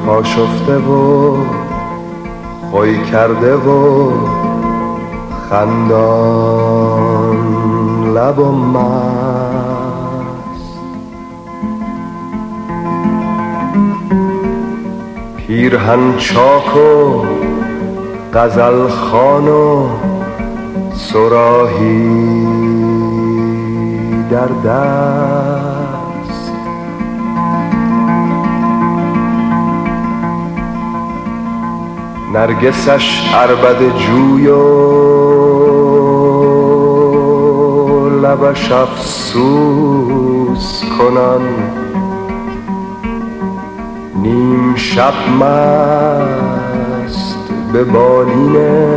کاشفته و خوی کرده و خندان لب و مست، پیرهن چاک و غزل خوان و صراحی در دست، نرگسش عربده جوی و لبش افسوس کنان، نیم شب مست به بالین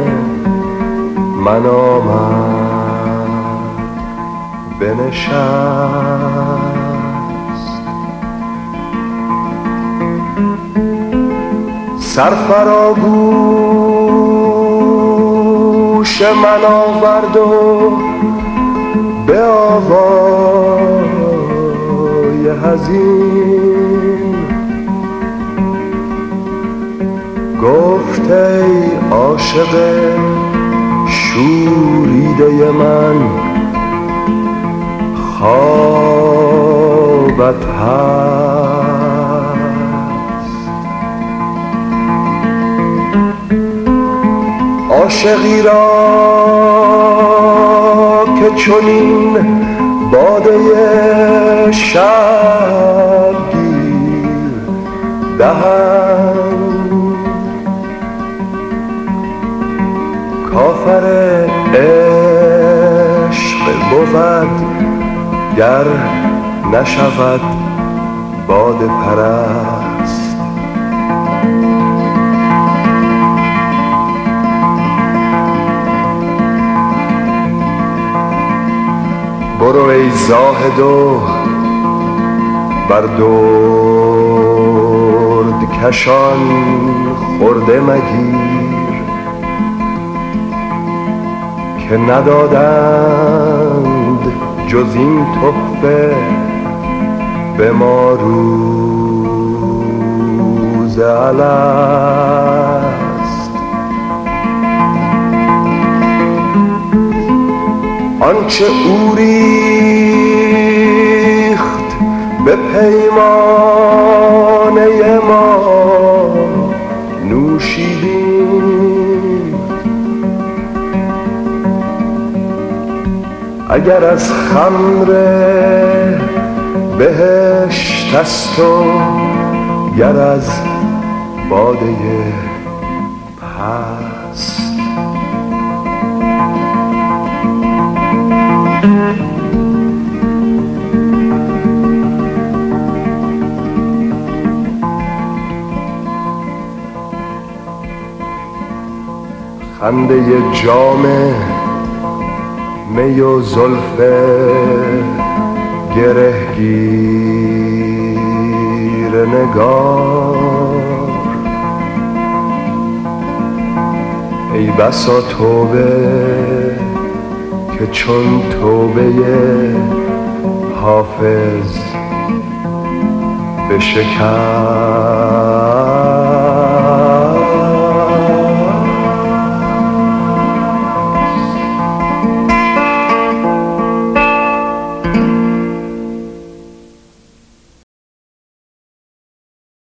من آمد بنشست، سرفراگوش من آورد و به آوای حزین گفت ای عاشق شوریده من، خوابت هست. عاشقی را که چنین باده شبگیر دهند، کافر عشق بود گر نشود باده پرست. برو ای زاهد و بر درد کشان خورده مگیر، که ندادند جز این تحفه به ما روز الست. آنچه او ریخت به پیمانه ما نوشیدیم، اگر از خمر بهشت است و گر از باده پست. خنده جام می و زلف گرهگیر نگار، ای بسا توبه که چون توبه حافظ بشکست.